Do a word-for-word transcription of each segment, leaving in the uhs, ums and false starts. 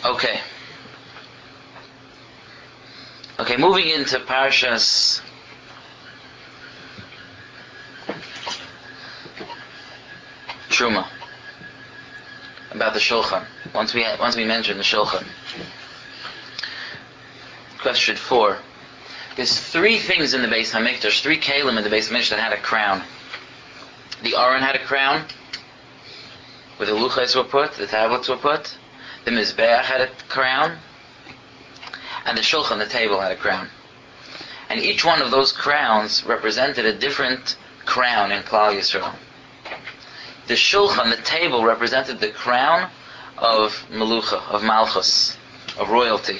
Okay. Okay, moving into Parshas Truma, about the Shulchan. Once we once we mention the Shulchan. Question four. There's three things in the Beis Hamikdash, three kalim in the Beis Hamikdash that had a crown. The Aron had a crown, where the luchos were put, the tablets were put. The Mizbeach had a crown, and the Shulchan, the table, had a crown. And each one of those crowns represented a different crown in Klal Yisrael. The Shulchan, the table, represented the crown of Melucha, of Malchus, of royalty.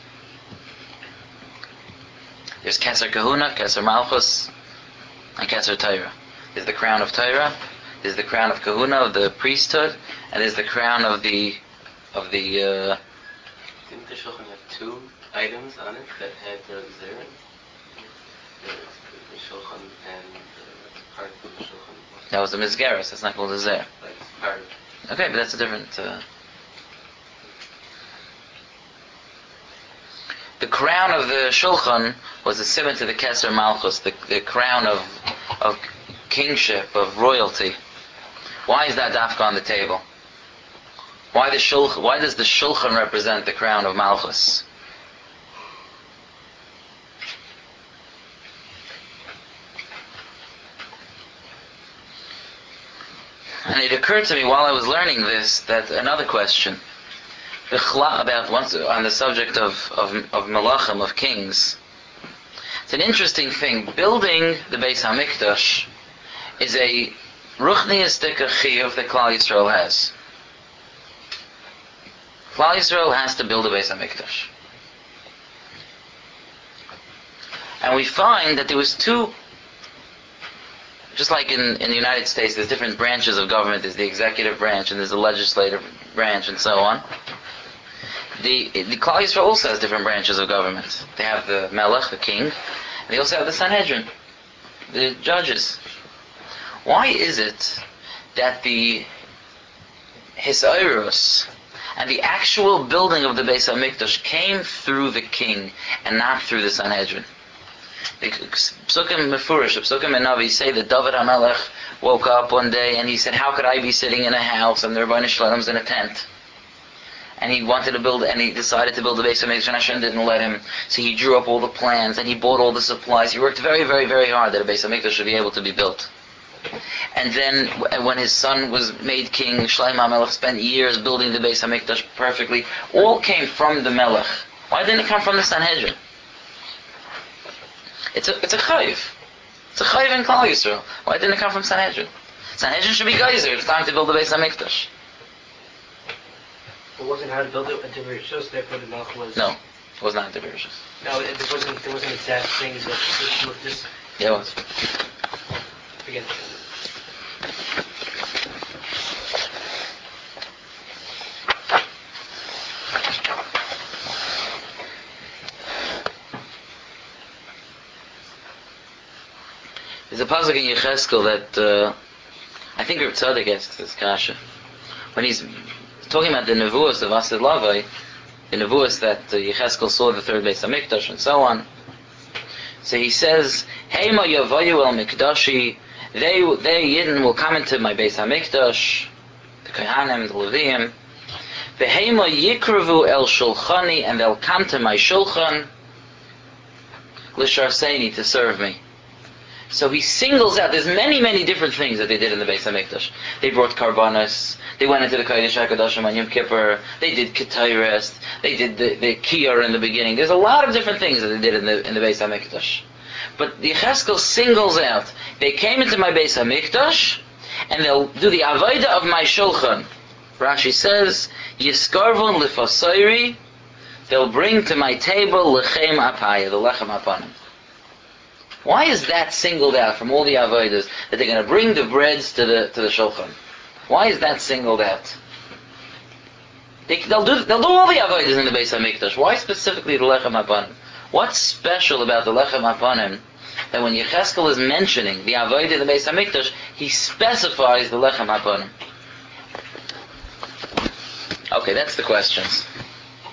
There's Keser Kahuna, Keser Malchus, and Keser Torah. There's the crown of Torah, there's the crown of Kahuna, of the priesthood, and there's the crown of the of the. Uh, Didn't the Shulchan have two items on it that had the Zeren? The, the Shulchan and the part of the Shulchan. That was the Mizgeres. That's not called a Zer. Like part. Okay, but that's a different. Uh, the crown of the Shulchan was a simon to the Keser Malchus, the, the crown of of kingship, of royalty. Why is that dafka on the table? Why the Shulchan, Why does the Shulchan represent the crown of Malchus? And it occurred to me while I was learning this that another question about once on the subject of of, of Melachim, of kings. It's an interesting thing. Building the Beis Hamikdash is a ruchniistic chiyuv that Klal Yisrael has. Klal Yisrael has to build a Beis Hamikdash. And we find that there was two, just like in, in the United States, there's different branches of government. There's the executive branch and there's the legislative branch and so on. The, the Klal Yisrael also has different branches of government. They have the Melech, the king, and they also have the Sanhedrin, the judges. Why is it that the Hisayrus and the actual building of the Beis HaMikdash came through the king and not through the Sanhedrin? The Psukim Mefurish, the Psukim and Navi say that David HaMelech woke up one day and he said, how could I be sitting in a house and the Rebbeinu Shlomo's in a tent? And he wanted to build, and he decided to build the Beis HaMikdash, and Hashem didn't let him. So he drew up all the plans, and he bought all the supplies. He worked very, very, very hard that a Beis HaMikdash should be able to be built. And then, when his son was made king, Shlomo HaMelech spent years building the Beis HaMikdash perfectly. All came from the Melech. Why didn't it come from the Sanhedrin? It's a, it's a chayiv. It's a chayiv in Klal Yisrael. Why didn't it come from Sanhedrin? Sanhedrin should be geyser. It's time to build the Beis HaMikdash. It wasn't how to build it until we were just therefore the Melech was... No, it was not Tibericious. No, it, it wasn't, there wasn't exact things that this, with this... Yeah, it was. Forget it. There's a pasuk in Yecheskel that uh, I think Reb Tzadok asks this kasha. When he's talking about the nevuos of Asid Lavai, the nevuos that uh, Yecheskel saw the third Beis HaMikdash and so on. So he says, Heima yavayu el mikdashi, they, they Yidden will come into my Beis HaMikdash, the Kohanim, the Leviim, Veheima yikravu el shulchani, and they'll come to my shulchan, l'sharseini, to serve me. So he singles out, there's many, many different things that they did in the Beis HaMikdash. They brought karbanos, they went into the Kodesh HaKadoshim on Yom Kippur, they did Ketores, they did the, the Kiyar in the beginning. There's a lot of different things that they did in the in the Beis HaMikdash. But the Yecheskel singles out, they came into my Beis HaMikdash, and they'll do the Avodah of my Shulchan. Rashi says, Yiskarvon Lifasayri, they'll bring to my table Lechem Apaya, the Lechem Apanim. Why is that singled out from all the avodas that they're going to bring the breads to the to the shulchan? Why is that singled out? They, they'll do they'll do all the avodas in the Beis Hamikdash. Why specifically the lechem hapanim? What's special about the lechem hapanim that when Yecheskel is mentioning the avodah in the Beis Hamikdash, he specifies the lechem hapanim? Okay, that's the questions.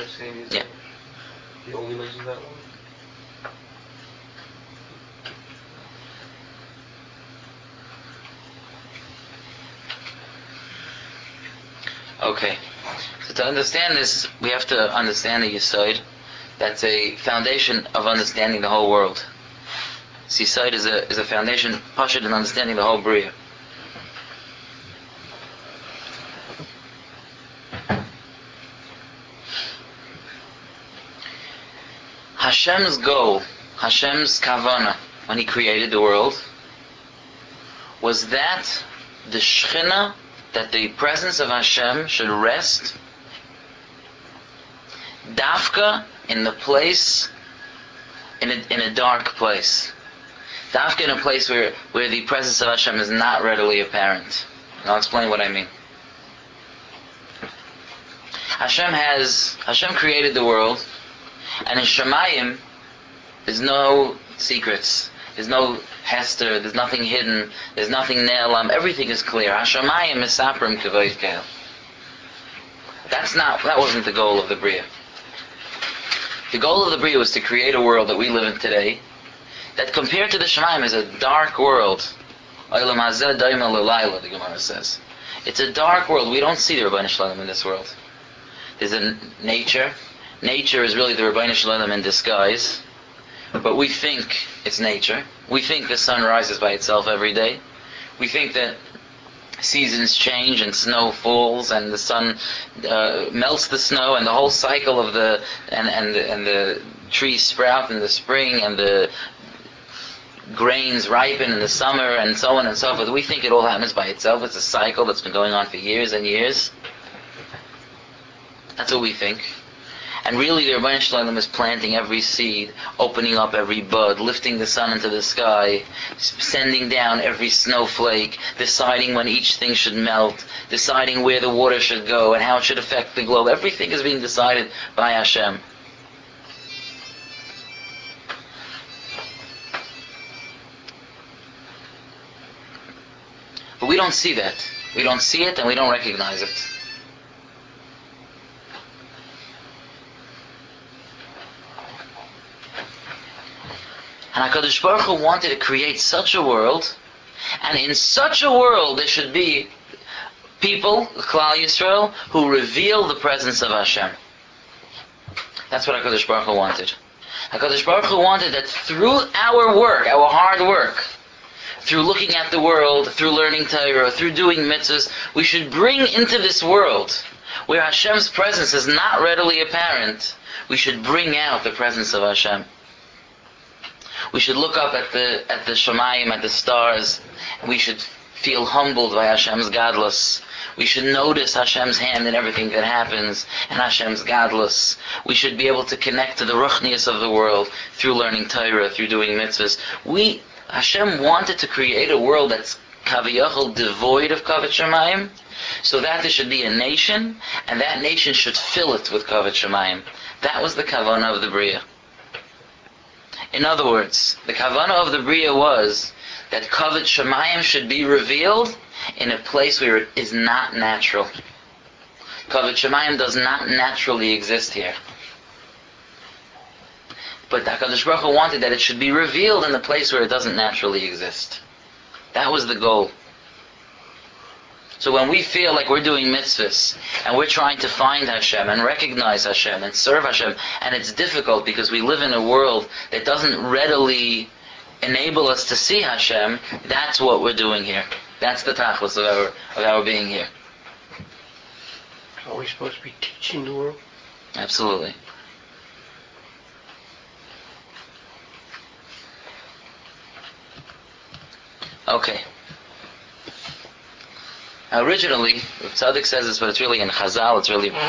saying is Yeah. he only mentions that one? Okay. So to understand this, we have to understand the Yesod. That's a foundation of understanding the whole world. So Yesod is a is a foundation, pashut in understanding the whole Bria. Hashem's goal, Hashem's kavana, when He created the world, was that the Shechina, that the presence of Hashem should rest dafka in the place, in a, in a dark place. Dafka in a place where, where the presence of Hashem is not readily apparent. And I'll explain what I mean. Hashem has, Hashem created the world, and in Shemayim, there's no secrets. There's no hester, there's nothing hidden, there's nothing ne'elam, everything is clear. Hashemayim misaprim kavod kel. That's not, that wasn't the goal of the Bria. The goal of the Bria was to create a world that we live in today, that compared to the Shemayim is a dark world. Olam hazeh daima l'layla, the Gemara says. It's a dark world. We don't see the Rebbeinu Shalom in this world. There's a nature. Nature is really the Rebbeinu Shalom in disguise. But we think it's nature. We think the sun rises by itself every day. We think that seasons change and snow falls and the sun uh, melts the snow and the whole cycle of the and and the, and the trees sprout in the spring and the grains ripen in the summer and so on and so forth. We think it all happens by itself. It's a cycle that's been going on for years and years. That's what we think. And really the Rebbeinu Shalom is planting every seed, opening up every bud, lifting the sun into the sky, sending down every snowflake, deciding when each thing should melt, deciding where the water should go and how it should affect the globe. Everything is being decided by Hashem. But we don't see that. We don't see it and we don't recognize it. And HaKadosh Baruch Hu wanted to create such a world, and in such a world there should be people, Klal Yisrael, who reveal the presence of Hashem. That's what HaKadosh Baruch Hu wanted. HaKadosh Baruch Hu wanted that through our work, our hard work, through looking at the world, through learning Torah, through doing mitzvahs, we should bring into this world where Hashem's presence is not readily apparent, we should bring out the presence of Hashem. We should look up at the at the Shemayim, at the stars, and we should feel humbled by Hashem's godless. We should notice Hashem's hand in everything that happens, and Hashem's godless. We should be able to connect to the ruchnius of the world through learning Torah, through doing mitzvahs. We, Hashem wanted to create a world that's kaviyachol devoid of kavod Shemayim, so that there should be a nation, and that nation should fill it with kavod Shemayim. That was the kavanah of the Bria. In other words, the kavanah of the Bria was that kavod Shemayim should be revealed in a place where it is not natural. Kavod Shemayim does not naturally exist here. But HaKadosh Baruch Hu wanted that it should be revealed in a place where it doesn't naturally exist. That was the goal. So when we feel like we're doing mitzvahs, and we're trying to find Hashem, and recognize Hashem, and serve Hashem, and it's difficult because we live in a world that doesn't readily enable us to see Hashem, that's what we're doing here. That's the tachlis of our, of our being here. Are we supposed to be teaching the world? Absolutely. Okay. Now originally, Tzaddik says this, but it's really in Chazal, it's really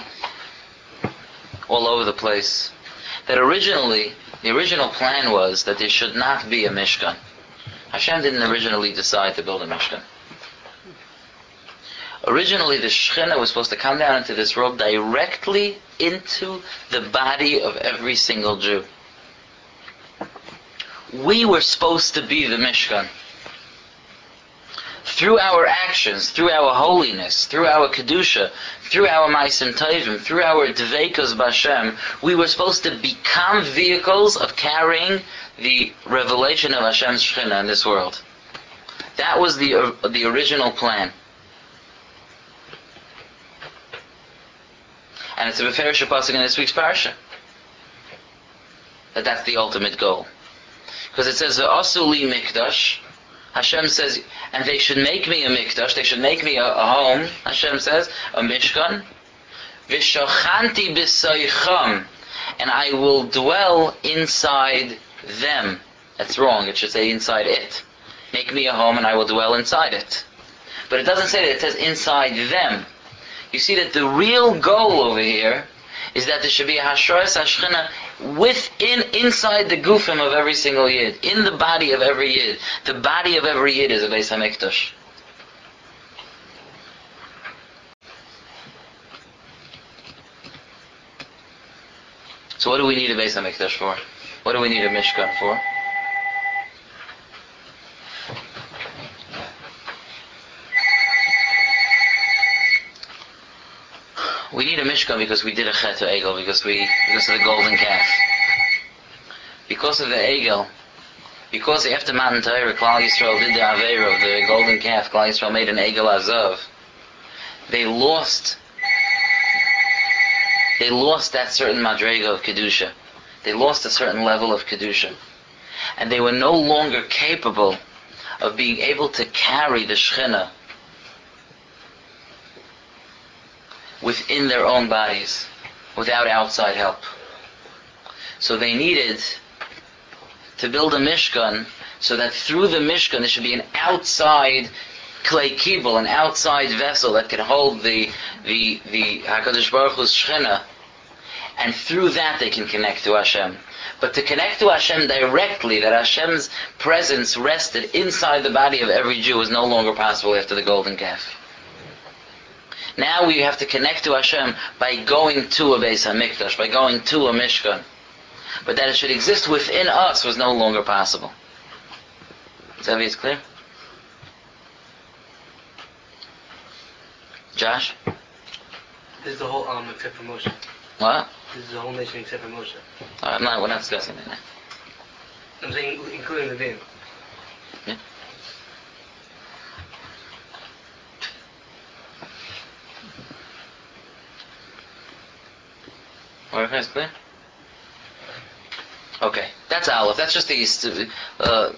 all over the place. That originally, the original plan was that there should not be a Mishkan. Hashem didn't originally decide to build a Mishkan. Originally, the Shekhinah was supposed to come down into this world directly into the body of every single Jew. We were supposed to be the Mishkan. through our actions, through our holiness, through our kedusha, through our ma'asim tovim, through our dveikos b'Hashem, we were supposed to become vehicles of carrying the revelation of Hashem's Shekhinah in this world. That was the uh, the original plan. And it's a beferish pasuk in this week's parsha that that's the ultimate goal. Because it says, "V'asu li mikdash." Hashem says, and they should make me a mikdash, they should make me a, a home, Hashem says, a mishkan. V'shochanti b'soicham, and I will dwell inside them. That's wrong, it should say inside it. Make me a home and I will dwell inside it. But it doesn't say that, it says inside them. You see that the real goal over here is that there should be a Hashras HaShechina within, inside the gufim of every single Yid, in the body of every Yid. The body of every Yid is a Beis HaMikdash. So what do we need a Beis HaMikdash for? What do we need a Mishkan for? We need a Mishkan because we did a Chet Egel, because we because of the golden calf. Because of the Egel, because after Matan Torah, Klal Yisrael did the Aveira of the golden calf, Klal Yisrael made an Egel Azov, they lost they lost that certain Madrega of Kedusha. They lost a certain level of Kedusha. And they were no longer capable of being able to carry the Shekhinah within their own bodies, without outside help. So they needed to build a Mishkan, so that through the Mishkan there should be an outside clay kibble, an outside vessel that can hold the the the HaKadosh Baruch Hu's Shekhinah, and through that they can connect to Hashem. But to connect to Hashem directly, that Hashem's presence rested inside the body of every Jew, was no longer possible after the golden calf. Now we have to connect to Hashem by going to a Beis HaMikdash, by going to a Mishkan. But that it should exist within us was no longer possible. Is that it's clear? Josh? This is the whole um except for Moshe. What? This is the whole nation except for Moshe. Uh, no, we're not discussing that now. I'm saying including the Vim. Yeah. Alright, guys, clear? Okay, that's Aleph. That's just the uh,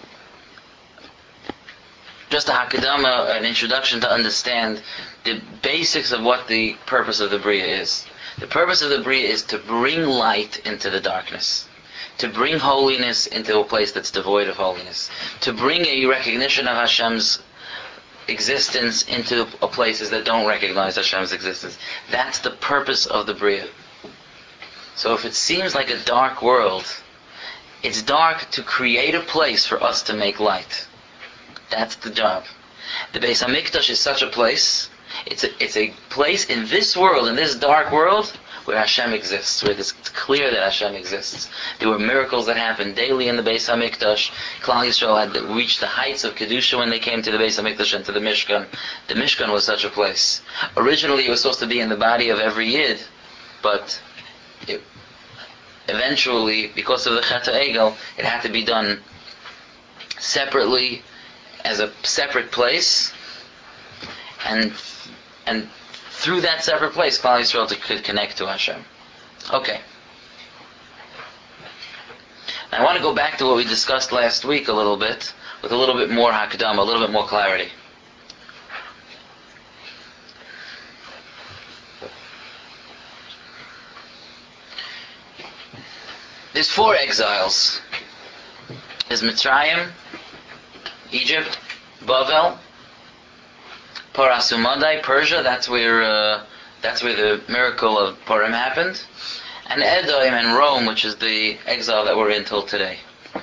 just a Hakadama, an introduction to understand the basics of what the purpose of the Bria is. The purpose of the Bria is to bring light into the darkness, to bring holiness into a place that's devoid of holiness, to bring a recognition of Hashem's existence into places that don't recognize Hashem's existence. That's the purpose of the Bria. So if it seems like a dark world, it's dark to create a place for us to make light. That's the job. The Beis HaMikdash is such a place. It's a, it's a place in this world, in this dark world, where Hashem exists, where it's clear that Hashem exists. There were miracles that happened daily in the Beis HaMikdash. Klal Yisrael had reached the heights of Kedusha when they came to the Beis HaMikdash and to the Mishkan. The Mishkan was such a place. Originally it was supposed to be in the body of every Yid, but it, eventually, because of the Chet HaEgel, it had to be done separately, as a separate place, and and through that separate place, Klal Yisrael could connect to Hashem. Okay. Now I want to go back to what we discussed last week a little bit, with a little bit more hakdama, a little bit more clarity. There's four exiles. There's Mitzrayim, Egypt, Bavel, Parasumadai, Persia. That's where uh, that's where the miracle of Purim happened, and Edom and Rome, which is the exile that we're in till today.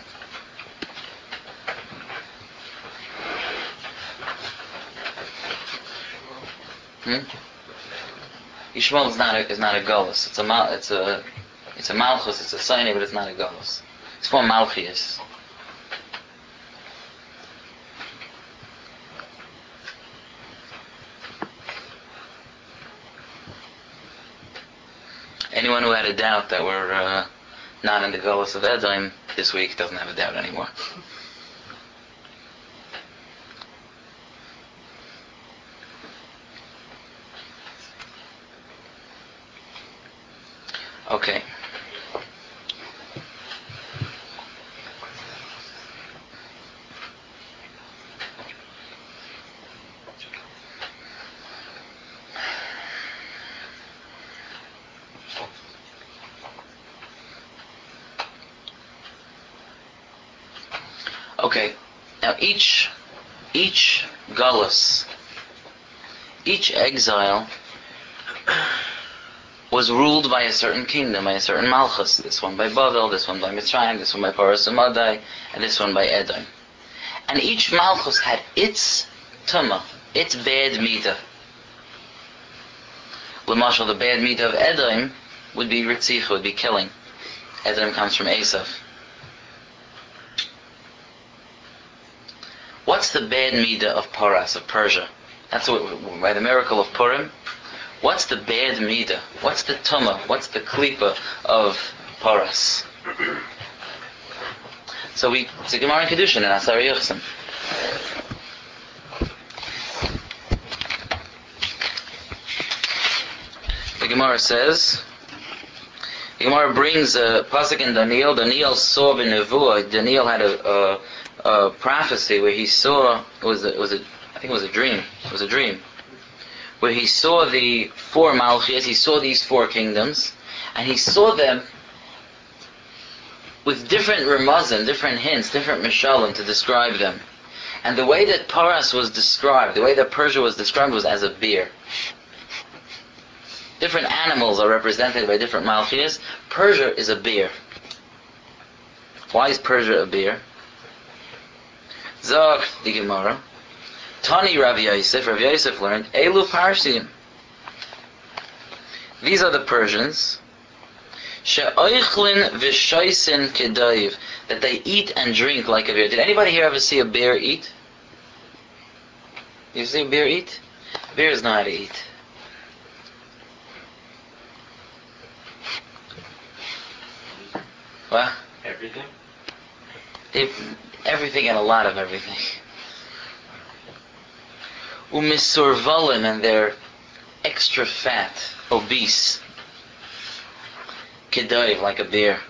Hmm? Yishmael is not a, is not a Golus. It's a mal, it's a it's a Malchus. It's a Sinai, but it's not a Golus. It's for Malchias. Anyone who had a doubt that we're uh, not in the Galus of Edom this week doesn't have a doubt anymore. Okay. Okay. Now each each galus, each exile was ruled by a certain kingdom, by a certain malchus. This one by Bavel, this one by Mitzrayim, this one by Paras Umadai, and this one by Edom. And each malchus had its tumah, its bad midah. L'mashal, the bad midah of Edom would be ritzicha, would be killing. Edom comes from Esav. What's the bad midah of Paras, of Persia? That's what, by the miracle of Purim. What's the bad midah? What's the tumah? What's the klipa of Paras? So we, it's a Gemara in Kedushin in Asar Yochsim. The Gemara says, the Gemara brings a pasuk in Daniel. Daniel saw in Nevuah. Daniel had a, a, a prophecy where he saw, it was a, it was a, I think it was a dream. It was a dream. Where he saw the four Malchias, he saw these four kingdoms, and he saw them with different remazim, different hints, different mishalim to describe them. And the way that Paras was described, the way that Persia was described was as a bear. Different animals are represented by different Malchias. Persia is a bear. Why is Persia a bear? Zog the Gemara. Tani Rav Yosef, Rav Yosef learned, Elu Parsim. These are the Persians. She'oichlin v'shoisin kedaiv. That they eat and drink like a bear. Did anybody here ever see a bear eat? You see a bear eat? Bears know how to eat. What? Everything? They, everything and a lot of everything. Umisurvalim, and they're extra fat, obese. Kedaiv, like a bear.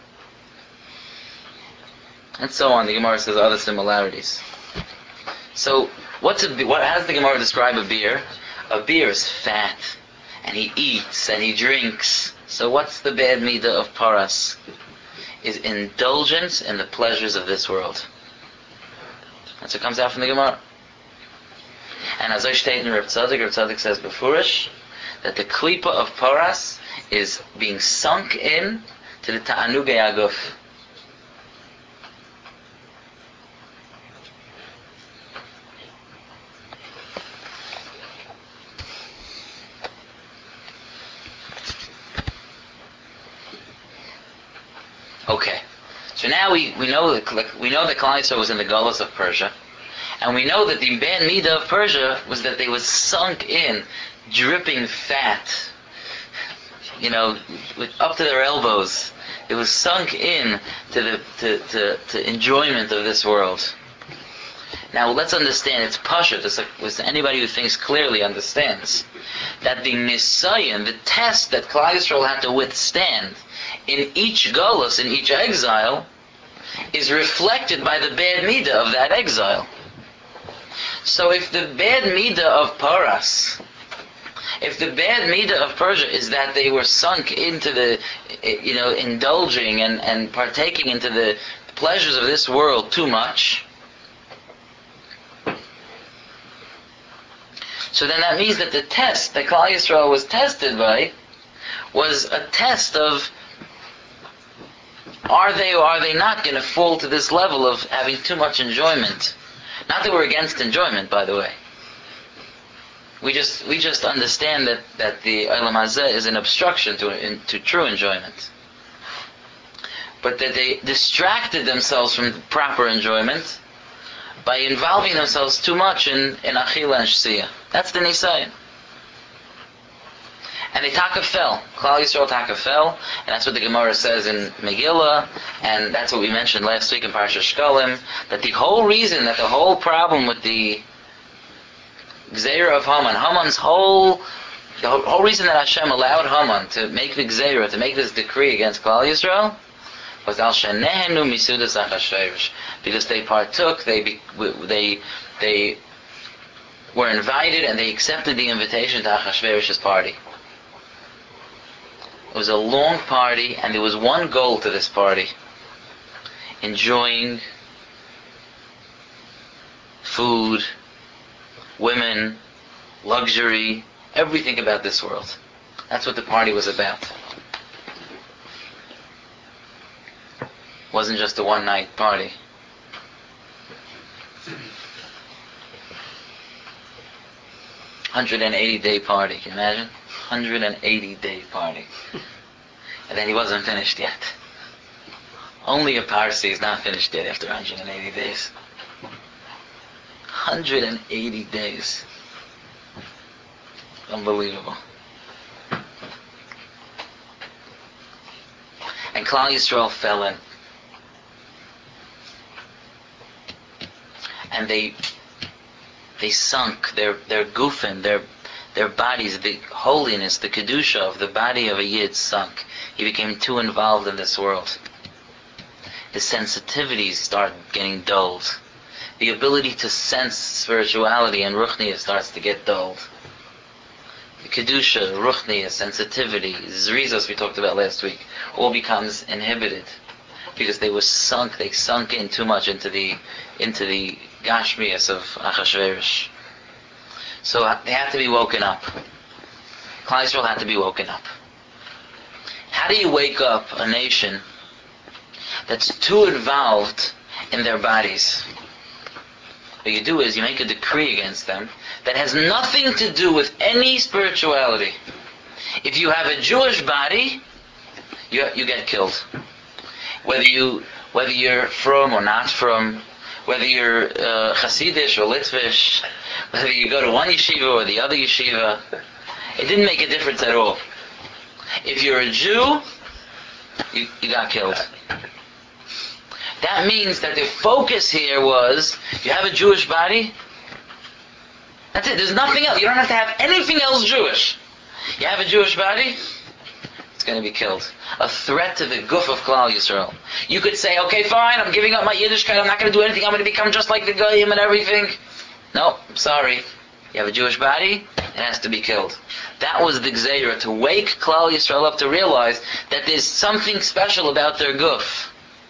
And so on. The Gemara says other similarities. So, what's a what? How does the Gemara describe a bear? A bear is fat, and he eats and he drinks. So, what's the bad midah of Paras? Is indulgence in the pleasures of this world. That's what comes out from the Gemara. And as I state in Reb Tzadok, Reb Tzadok says befurish that the klipa of Paras is being sunk in to the ta'anugei aguf. Okay, so now we, we know that we know that Klal Yisrael was in the Galus of Persia. And we know that the bad midah of Persia was that they was sunk in, dripping fat, you know, with up to their elbows. It was sunk in to the to, to, to enjoyment of this world. Now let's understand, it's Pasha, just like anybody who thinks clearly understands, that the Nisayan, the test that Klal Yisrael had to withstand in each galus, in each exile, is reflected by the bad midah of that exile. So if the bad midah of Paras, if the bad midah of Persia is that they were sunk into the, you know, indulging and, and partaking into the pleasures of this world too much, so then that means that the test that Klal Yisrael was tested by was a test of are they or are they not going to fall to this level of having too much enjoyment. Not that we're against enjoyment, by the way. We just we just understand that, that the Olam Hazeh is an obstruction to, in, to true enjoyment. But that they distracted themselves from proper enjoyment by involving themselves too much in, in Achila and Shsiya. That's the Nisayan. And they taka fell. Klal Yisrael taka fell, and that's what the Gemara says in Megillah, and that's what we mentioned last week in Parsha Shkalim, that the whole reason, that the whole problem with the Gzeira of Haman, Haman's whole, the whole, whole reason that Hashem allowed Haman to make the Gzeira, to make this decree against Klal Yisrael, was Al Shenehenu Misudas Achashverosh, because they partook, they be, they they were invited and they accepted the invitation to Achashverosh's party. It was a long party, and there was one goal to this party: enjoying food, women, luxury, everything about this world. That's what the party was about. It wasn't just a one-night party. one hundred eighty day party, can you imagine? one hundred eighty day party. And then he wasn't finished yet. Only a Parsi is not finished yet after one hundred eighty days. one hundred eighty days. Unbelievable. And Klal Yisrael fell in. And they they sunk, their their gufin, their their bodies, the holiness, the kedusha of the body of a yid sunk. He became too involved in this world. His sensitivities started getting dulled. The ability to sense spirituality and ruchniya starts to get dulled. The kedusha, ruchniya, sensitivity, zrizos we talked about last week, all becomes inhibited because they were sunk. They sunk in too much into the into the gashmias of Achashverosh. So they had to be woken up. Klal Yisrael had to be woken up. How do you wake up a nation that's too involved in their bodies? What you do is you make a decree against them that has nothing to do with any spirituality. If you have a Jewish body, you you get killed. Whether you whether you're from or not from, whether you're uh, Hasidish or Litvish, whether you go to one yeshiva or the other yeshiva, it didn't make a difference at all. If you're a Jew, you, you got killed. That means that the focus here was, you have a Jewish body, that's it, there's nothing else. You don't have to have anything else Jewish. You have a Jewish body, it's going to be killed. A threat to the guf of Klal Yisrael. You could say, okay, fine, I'm giving up my Yiddishkeit, I'm not going to do anything, I'm going to become just like the Goyim and everything. No, I'm sorry. You have a Jewish body, it has to be killed. That was the Gzeira, to wake Klal Yisrael up to realize that there's something special about their guf.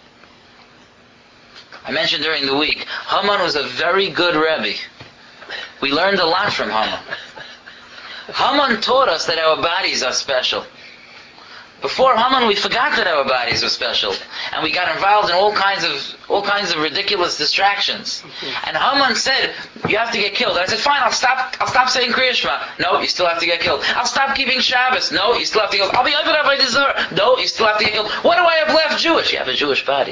I mentioned during the week, Haman was a very good Rebbe. We learned a lot from Haman. Haman taught us that our bodies are special. Before Haman, we forgot that our bodies were special, and we got involved in all kinds of all kinds of ridiculous distractions. And Haman said, "You have to get killed." And I said, "Fine, I'll stop. I'll stop saying Kriya Shema." No, you still have to get killed. I'll stop keeping Shabbos. No, you still have to get killed. I'll be over by Dessert. No, you still have to get killed. What do I have left? Jewish. You have a Jewish body.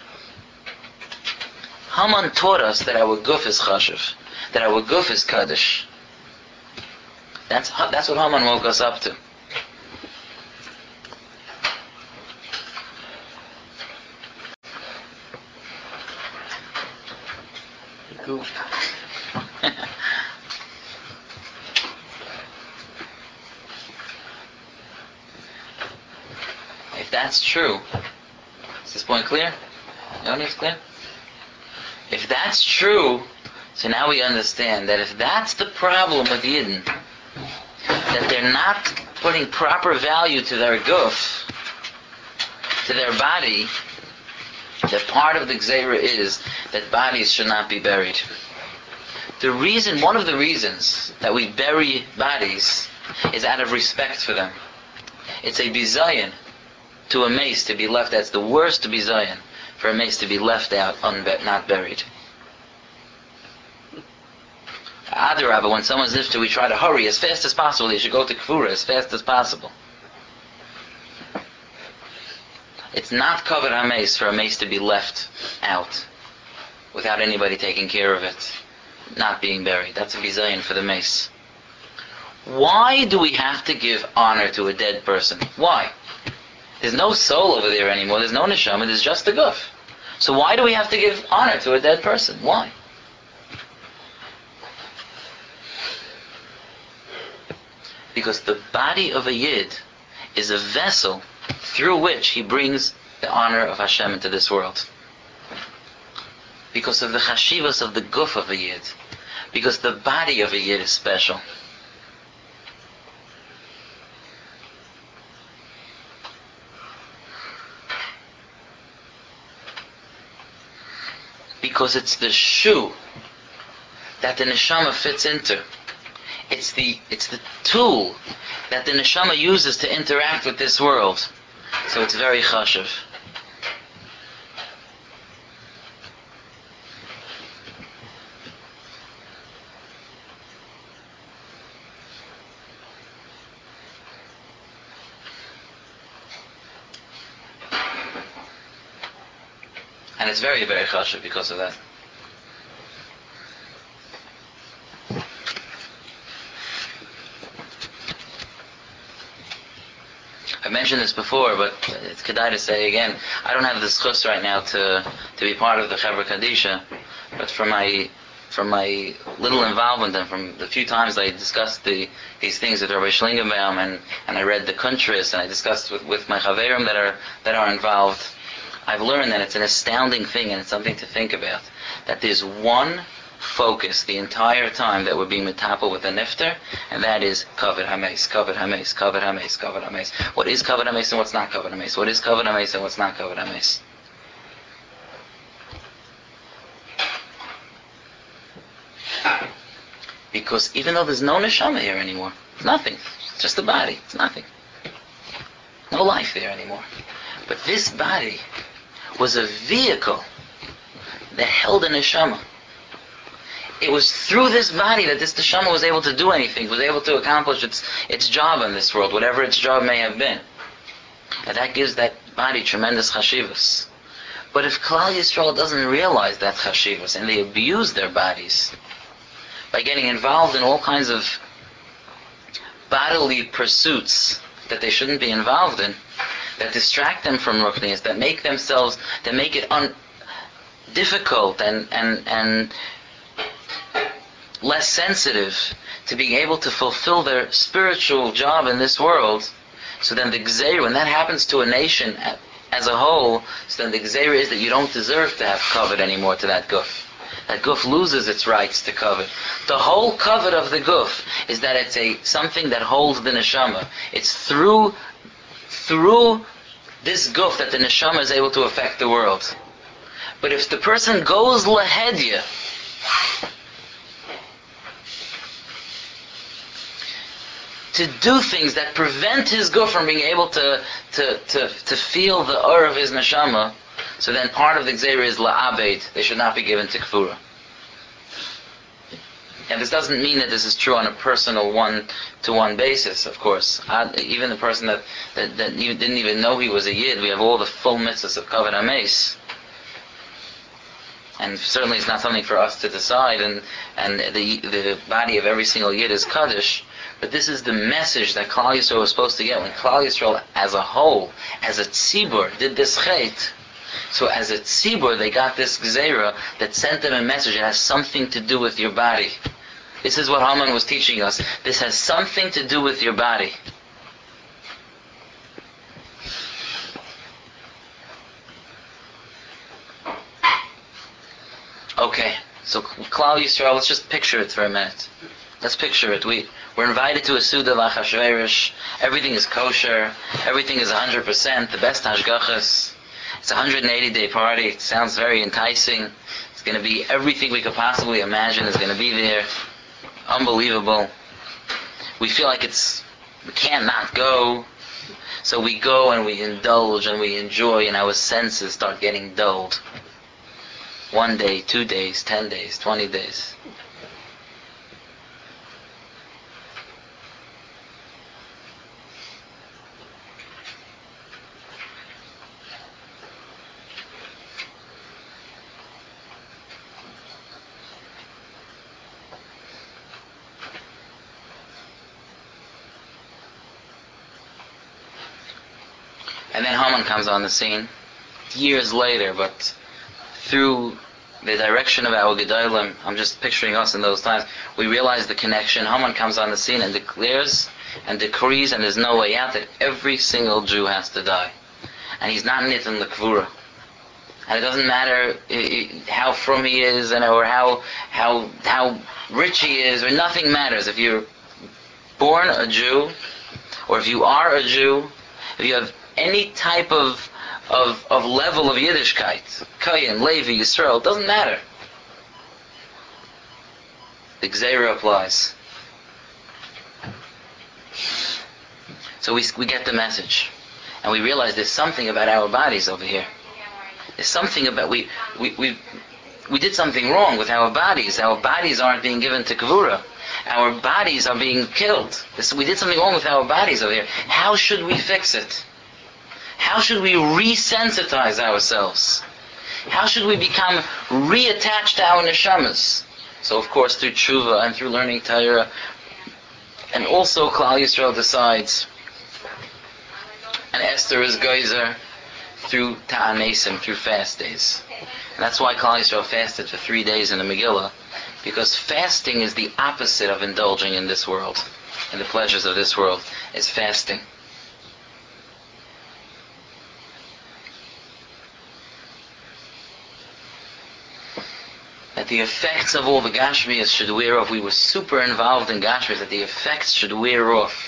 Haman taught us that our guf is chashuv, that our guf is kaddish. That's that's what Haman woke us up to. If that's true, is this point clear? No, it's clear? If that's true, so now we understand that if that's the problem with Yidden, that they're not putting proper value to their guf, to their body, that part of the Gzeira is that bodies should not be buried. The reason, one of the reasons that we bury bodies is out of respect for them. It's a bizayon to a mace to be left. That's the worst bizayon, for a mace to be left out, unbe- not buried. Adarabah, when someone's nifta, we try to hurry as fast as possible. They should go to Kfura as fast as possible. It's not covered on mace for a mace to be left out without anybody taking care of it, not being buried. That's a bizayon for the mace. Why do we have to give honor to a dead person? Why? There's no soul over there anymore. There's no neshama. There's just the guf. So why do we have to give honor to a dead person? Why? Because the body of a yid is a vessel through which he brings the honor of Hashem into this world. Because of the chashivas of the guf of a yid. Because the body of a yid is special. Because it's the shoe that the neshama fits into. It's the it's the tool that the neshama uses to interact with this world. So it's very chashuv. And it's very, very chashuv because of that. I mentioned this before, but it's kedai to say again. I don't have the schus right now to to be part of the Chevra Kadisha, but from my from my little involvement and from the few times I discussed the these things with Rabbi Schlingenbaum and, and I read the kuntris and I discussed with, with my chaverim that are that are involved, I've learned that it's an astounding thing and it's something to think about. That there's one focus the entire time that we're being metapel with a nifter, and that is kavod hames, kavod hames, kavod hames, kavod hames. What is kavod hames and what's not kavod hames? What is kavod hames and what's not kavod hames? Because even though there's no neshama here anymore, it's nothing. It's just a body. It's nothing. No life there anymore. But this body was a vehicle that held a neshama. It was through this body that this neshama was able to do anything, was able to accomplish its its job in this world, whatever its job may have been. And that gives that body tremendous chashivas. But if Klal Yisrael doesn't realize that chashivas and they abuse their bodies by getting involved in all kinds of bodily pursuits that they shouldn't be involved in, that distract them from ruchnius, that make themselves, that make it un, difficult and and and less sensitive to being able to fulfill their spiritual job in this world, so then the gzeira, when that happens to a nation as a whole, so then the gzeira is that you don't deserve to have kavod anymore to that guf. That guf loses its rights to kavod. The whole kavod of the guf is that it's a something that holds the neshama. It's through through this guf that the neshama is able to affect the world. But if the person goes lahedya, to do things that prevent his guf from being able to to, to, to feel the ur of his neshama, so then part of the gzeira is la'abed. They should not be given to kfura. And this doesn't mean that this is true on a personal one-to-one basis, of course. Uh, even the person that, that, that didn't even know he was a yid, we have all the full mitzvahs of kavod hames. And certainly it's not something for us to decide, and, and the the body of every single yid is kaddish. But this is the message that Klal Yisrael was supposed to get. When Klal Yisrael as a whole, as a tzibur, did this chait, so as a tzibur they got this gzeira that sent them a message. It has something to do with your body. This is what Haman was teaching us. This has something to do with your body. Okay, so Klal Yisrael, let's just picture it for a minute. Let's picture it. We, we're invited to a Suda L'Achashverosh. Everything is kosher. Everything is one hundred percent. The best hashgachas. It's a one hundred eighty day party. It sounds very enticing. It's going to be everything we could possibly imagine is going to be there. Unbelievable. We feel like it's, we can't not go. So we go and we indulge and we enjoy, and our senses start getting dulled. One day, two days, ten days, twenty days. And then Haman comes on the scene years later, but through the direction of our Gedolim, I'm just picturing us in those times, we realize the connection. Haman comes on the scene and declares and decrees, and there's no way out, that every single Jew has to die. And he's not nit in the Kvura. And it doesn't matter i- i- how from he is, and or how how how rich he is, or nothing matters. If you're born a Jew, or if you are a Jew, if you have any type of of of level of Yiddishkeit, Kayin, Levi, Yisrael, it doesn't matter. The Gzeira applies. So we we get the message, and we realize there's something about our bodies over here. There's something about we we we we did something wrong with our bodies. Our bodies aren't being given to Kavura. Our bodies are being killed. This, we did something wrong with our bodies over here. How should we fix it? How should we resensitize ourselves? How should we become reattached to our neshamas? So of course through tshuva and through learning Torah, and also Klal Yisrael decides, and Esther is geyser through ta'anesim, through fast days. And that's why Klal Yisrael fasted for three days in the Megillah, because fasting is the opposite of indulging in this world, in the pleasures of this world, is fasting. That the effects of all the Gashmias should wear off. We were super involved in Gashmias, that the effects should wear off.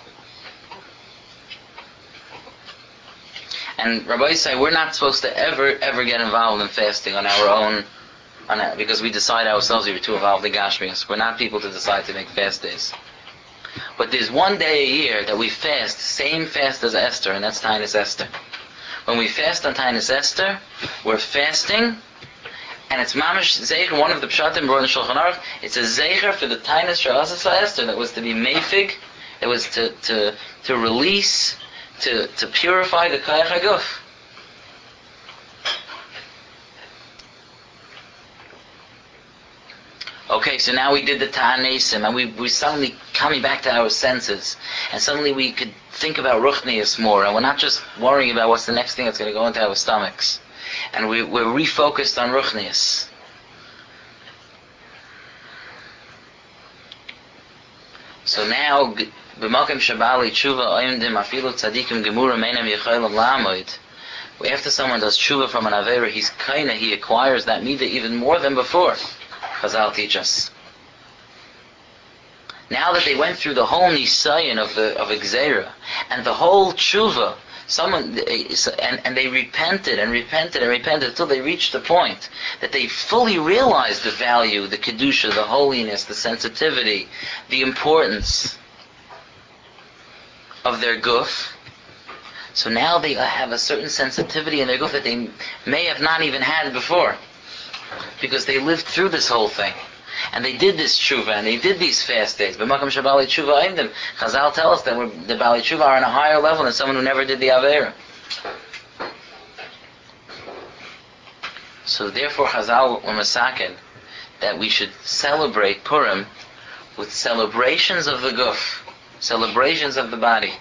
And Rabbi say we're not supposed to ever, ever get involved in fasting on our own, on our, because we decide ourselves we were too involved in Gashmias. We're not people to decide to make fast days. But there's one day a year that we fast, same fast as Esther, and that's Tainus Esther. When we fast on Tainus Esther, we're fasting, and it's Mamish Zeicher, one of the Pshatim brought in Shulchan Aruch, it's a Zeicher for the Tainus Sha'asasa Esther, that was to be Meifig, that was to, to, to release, to, to purify the Kayach HaGuf. Okay, so now we did the Ta'anesim, and we, we suddenly coming back to our senses, and suddenly we could think about Ruchnius more, and we're not just worrying about what's the next thing that's going to go into our stomachs. And we, we're refocused on Ruchnius. So now, b'makom shabali tshuva oimdim afilu tzadikim gemura meinam yecholim la'amoid. After someone does tshuva from an avera, he's kaina, he acquires that midah even more than before. Chazal teach us. Now that they went through the whole nisayon of the of Gzeira and the whole tshuva, someone and, and they repented and repented and repented until they reached the point that they fully realized the value, the kedusha, the holiness, the sensitivity, the importance of their guf. So now they have a certain sensitivity in their guf that they may have not even had before, because they lived through this whole thing. And they did this tshuva, and they did these fast days. B'makam shabali tshuva aimdim. Chazal tell us that we're, the bali tshuva are on a higher level than someone who never did the avera. So therefore Chazal were masaken that we should celebrate Purim with celebrations of the guf, celebrations of the body.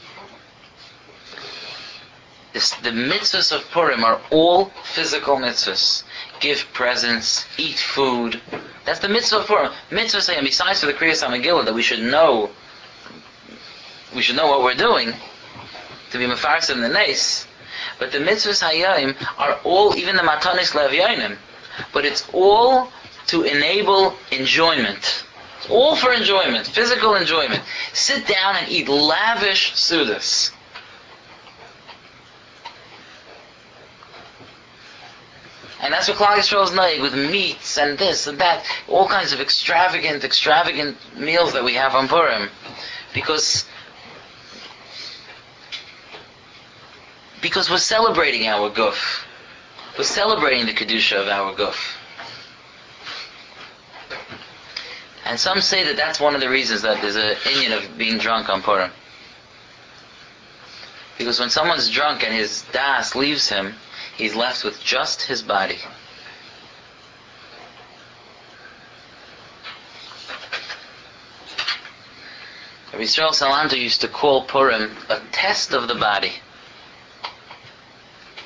This, the mitzvahs of Purim are all physical mitzvahs. Give presents, eat food. That's the mitzvah of Purim. Mitzvah saying, besides for the Kriyas HaMegillah, that we should know, we should know what we're doing to be mefarsim in the nes. But the mitzvahs hayayim are all, even the matanis le'avyanim, but it's all to enable enjoyment. It's all for enjoyment, physical enjoyment. Sit down and eat lavish sudas. And that's what Klal Yisrael is naig, with meats and this and that, all kinds of extravagant, extravagant meals that we have on Purim, because because we're celebrating our guf, we're celebrating the kedusha of our guf. And some say that that's one of the reasons that there's an inyan of being drunk on Purim, because when someone's drunk and his das leaves him, he's left with just his body. Rabbi Yisrael Salanter used to call Purim a test of the body.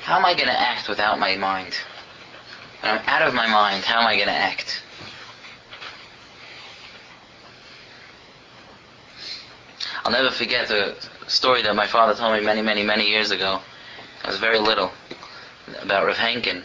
how am I going to act without my mind? When I'm out of my mind, how am I going to act? I'll never forget a story that my father told me many, many, many years ago. I was very little, about Rav Henkin.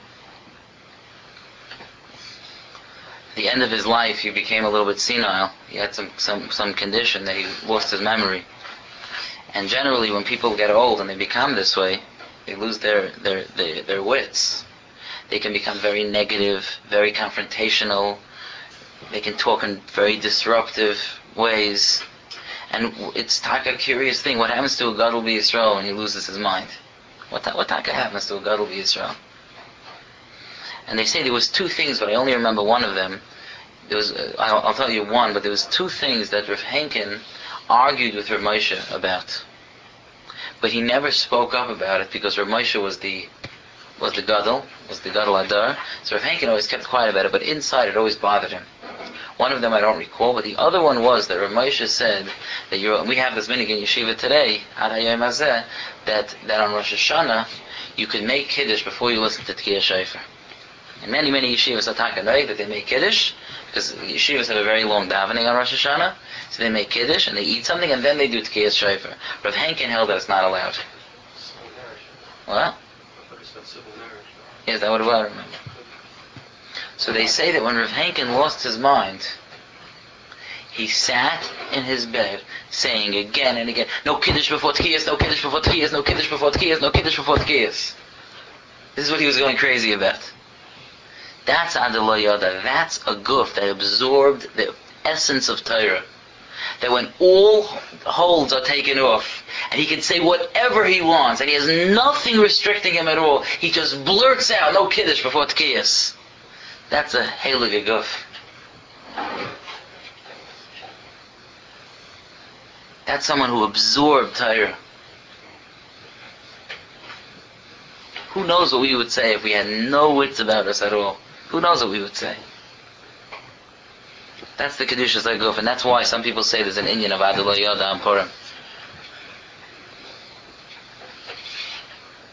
At the end of his life, he became a little bit senile. He had some, some, some condition that he lost his memory. And generally, when people get old and they become this way, they lose their, their, their, their wits. They can become very negative, very confrontational. They can talk in very disruptive ways. And it's like a curious thing. What happens to a Gadol B'Yisrael when he loses his mind? What what happens to a Gadol B'Yisrael? And they say there was two things, but I only remember one of them. There was uh, I'll, I'll tell you one, but there was two things that Rav Henkin argued with Rav Moshe about. But he never spoke up about it because Rav Moshe was the was the Gadol, was the Gadol Adar. So Rav Henkin always kept quiet about it, but inside it always bothered him. One of them I don't recall, but the other one was that Rav Moshe said that you're, we have this minhag in yeshiva today, Ad Hayom Hazeh, that that on Rosh Hashanah you could make kiddush before you listen to Tkiyah Shofar. And many many yeshivas are talking right that they make kiddush because yeshivas have a very long davening on Rosh Hashanah, so they make kiddush and they eat something and then they do Tkiyah Shofar. Rav Henkin held that it's not allowed. What? Yeah, is that what it was? I remember. So they say that when Rav Henkin lost his mind, he sat in his bed saying again and again, no kiddush before tkiyas, no kiddush before tkiyas, no kiddush before tkiyas, no kiddush before tkiyas. This is what he was going crazy about. That's Adelo Yoda. That's a guf that absorbed the essence of Torah. That when all holds are taken off, and he can say whatever he wants, and he has nothing restricting him at all, he just blurts out, no kiddush before tkiyas. That's a heilige guf. That's someone who absorbed Torah. Who knows what we would say if we had no wits about us at all? Who knows what we would say? That's the Kedushas HaGuf, and that's why some people say there's an Indian of Adelo Yoda and Purim.